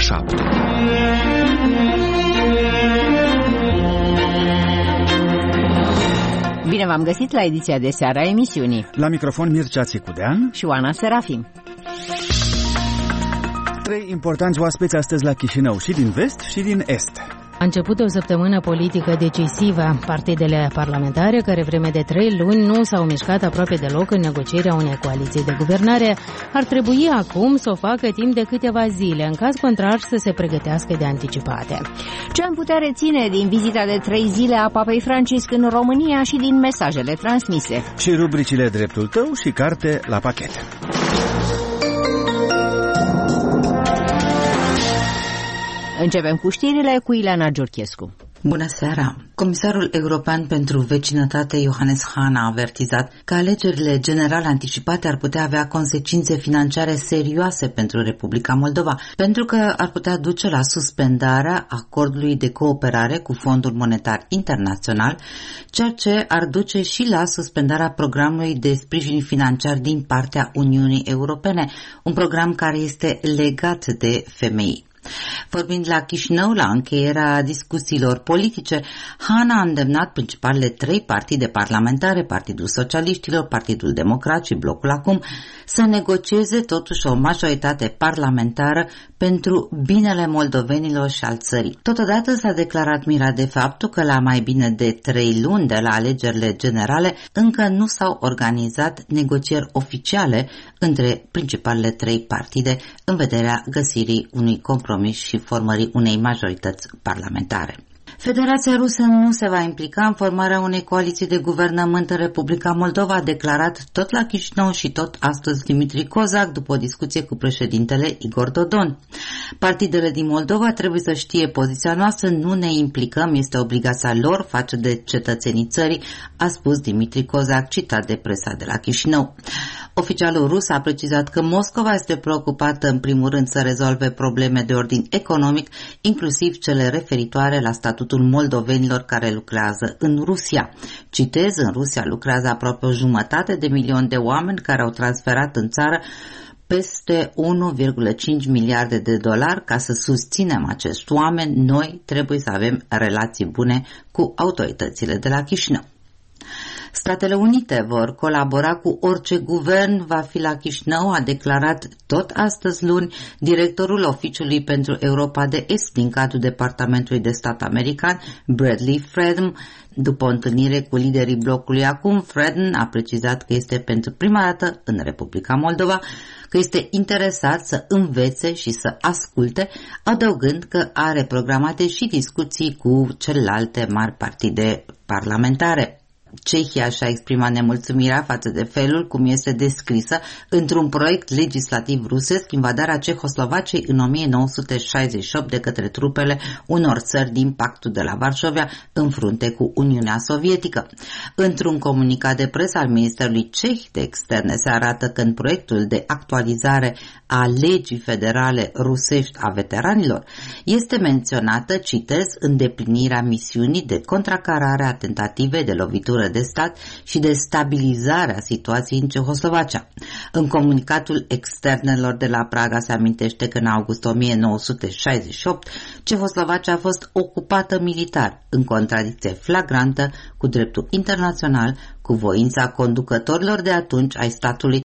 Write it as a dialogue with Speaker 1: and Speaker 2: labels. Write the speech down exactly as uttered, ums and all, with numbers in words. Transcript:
Speaker 1: șapte.
Speaker 2: Bine v-am găsit la ediția de seară a emisiunii.
Speaker 3: La microfon Mircea Țicudean
Speaker 2: și Oana Serafim.
Speaker 3: Trei importanți oaspeți astăzi la Chișinău, și din vest și din est.
Speaker 4: A început o săptămână politică decisivă. Partidele parlamentare, care vreme de trei luni nu s-au mișcat aproape deloc în negocierea unei coaliții de guvernare, ar trebui acum să o facă timp de câteva zile, în caz contrar să se pregătească de anticipate.
Speaker 2: Ce am putea reține din vizita de trei zile a Papei Francisc în România și din mesajele transmise?
Speaker 3: Și rubricile Dreptul tău și Carte la pachet.
Speaker 2: Începem cu știrile cu Ileana Giurchescu.
Speaker 5: Bună seara! Comisarul european pentru vecinătate Johannes Hahn a avertizat că alegerile generale anticipate ar putea avea consecințe financiare serioase pentru Republica Moldova, pentru că ar putea duce la suspendarea acordului de cooperare cu Fondul Monetar Internațional, ceea ce ar duce și la suspendarea programului de sprijin financiar din partea Uniunii Europene, un program care este legat de femei. Vorbind la Chișinău, la încheierea discuțiilor politice, Hahn a îndemnat principalele trei partide parlamentare, Partidul Socialiștilor, Partidul Democrat și Blocul Acum, să negocieze totuși o majoritate parlamentară pentru binele moldovenilor și al țării. Totodată s-a declarat mirat de faptul că la mai bine de trei luni de la alegerile generale încă nu s-au organizat negocieri oficiale între principalele trei partide în vederea găsirii unui compromis și formării unei majorități parlamentare. Federația Rusă nu se va implica în formarea unei coaliții de guvernământ în Republica Moldova, a declarat tot la Chișinău și tot astăzi Dimitri Kozak după o discuție cu președintele Igor Dodon. Partidele din Moldova trebuie să știe poziția noastră, nu ne implicăm, este obligația lor față de cetățenii țării, a spus Dimitri Kozak, citat de presa de la Chișinău. Oficialul rus a precizat că Moscova este preocupată în primul rând să rezolve probleme de ordin economic, inclusiv cele referitoare la statutul moldovenilor care lucrează în Rusia. Citez, în Rusia lucrează aproape o jumătate de milion de oameni care au transferat în țară peste unu virgulă cinci miliarde de dolari. Ca să susținem acești oameni, noi trebuie să avem relații bune cu autoritățile de la Chișinău. Statele Unite vor colabora cu orice guvern va fi la Chișinău, a declarat tot astăzi luni directorul Oficiului pentru Europa de Est din cadrul Departamentului de Stat american, Bradley Fredden. După o întâlnire cu liderii blocului Acum, Fredden a precizat că este pentru prima dată în Republica Moldova, că este interesat să învețe și să asculte, adăugând că are programate și discuții cu celelalte mari partide parlamentare. Cehia și-a exprimat nemulțumirea față de felul cum este descrisă într-un proiect legislativ rusesc invadarea Cehoslovaciei în o mie nouă sute șaizeci și opt de către trupele unor țări din Pactul de la Varșovia în frunte cu Uniunea Sovietică. Într-un comunicat de presă al Ministerului Ceh de Externe se arată că în proiectul de actualizare a legii federale rusești a veteranilor este menționată, citez, îndeplinirea misiunii de contracarare a tentativei de lovitură de stat și de stabilizarea situației în Cehoslovacia. În comunicatul externelor de la Praga se amintește că în august o mie nouă sute șaizeci și opt Cehoslovacia a fost ocupată militar, în contradicție flagrantă cu dreptul internațional, cu voința conducătorilor de atunci ai statului